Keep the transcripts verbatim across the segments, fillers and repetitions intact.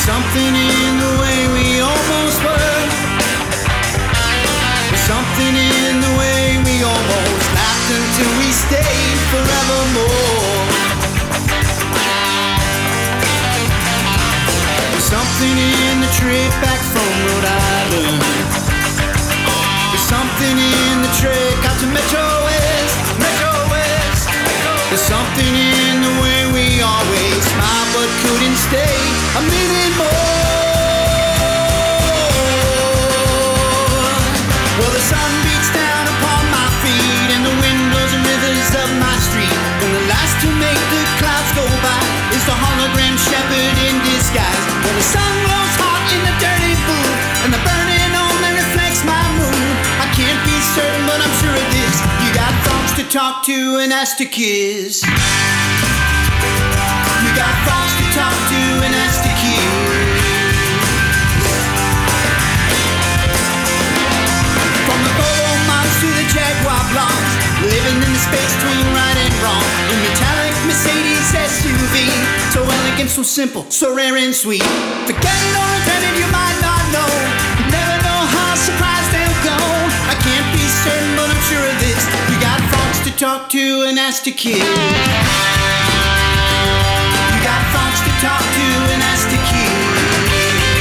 something in the way we almost were. There's something in the way we almost laughed until we stayed forevermore. There's something in the trip back from Rhode Island. There's something in the trek out to Metro West, Metro West. There's something in the way we always smiled but couldn't stay a minute more. Well, the sun beats down upon my feet and the windows and rivers of my street. And the last to make the clouds go by is the hologram shepherd in disguise. Well, the sun glows hot in the dirty booth and the burning only reflects my mood. I can't be certain, but I'm sure of this: you got thoughts to talk to and ask to kiss. You got thoughts to talk to and ask to kiss. From the photo mods to the Jaguar blocks, living in the space between right and wrong. The metallic Mercedes S U V, so elegant, so simple, so rare and sweet. Forgetting or regretting, you might not know. You never know how surprised they'll go. I can't be certain, but I'm sure of this: you got thoughts to talk to and ask to kiss. To talk to and ask to kiss.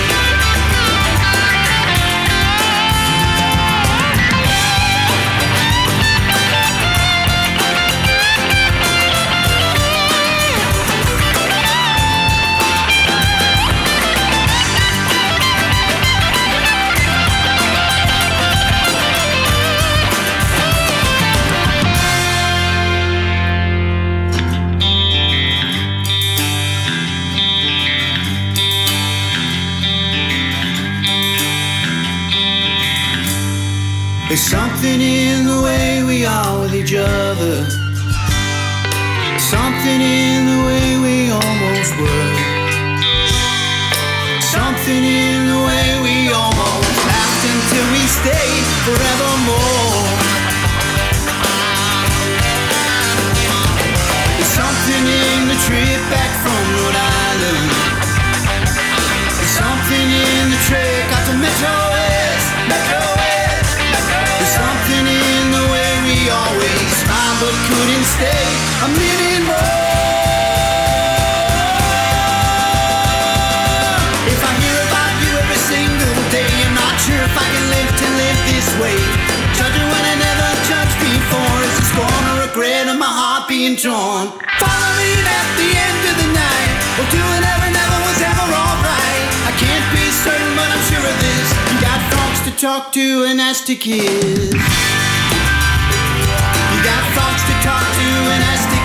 There's something in the way we are with each other, something in the way we almost were, something in the way we almost laughed until we stayed forevermore. There's something in the trip back from Rhode Island. There's something in the trek out to Metro West, Metro West. There's something in the way we always smiled but couldn't stay a minute more. If I hear about you every single day, I'm not sure if I can live to live this way. Judging when I never judged before, is a scorn or regret of my heart being torn. Following at the end of the night, or do whatever never was ever alright. I can't be certain, but I'm sure of this: you got thoughts to talk to and ask to kiss. You got thoughts to talk to and ask to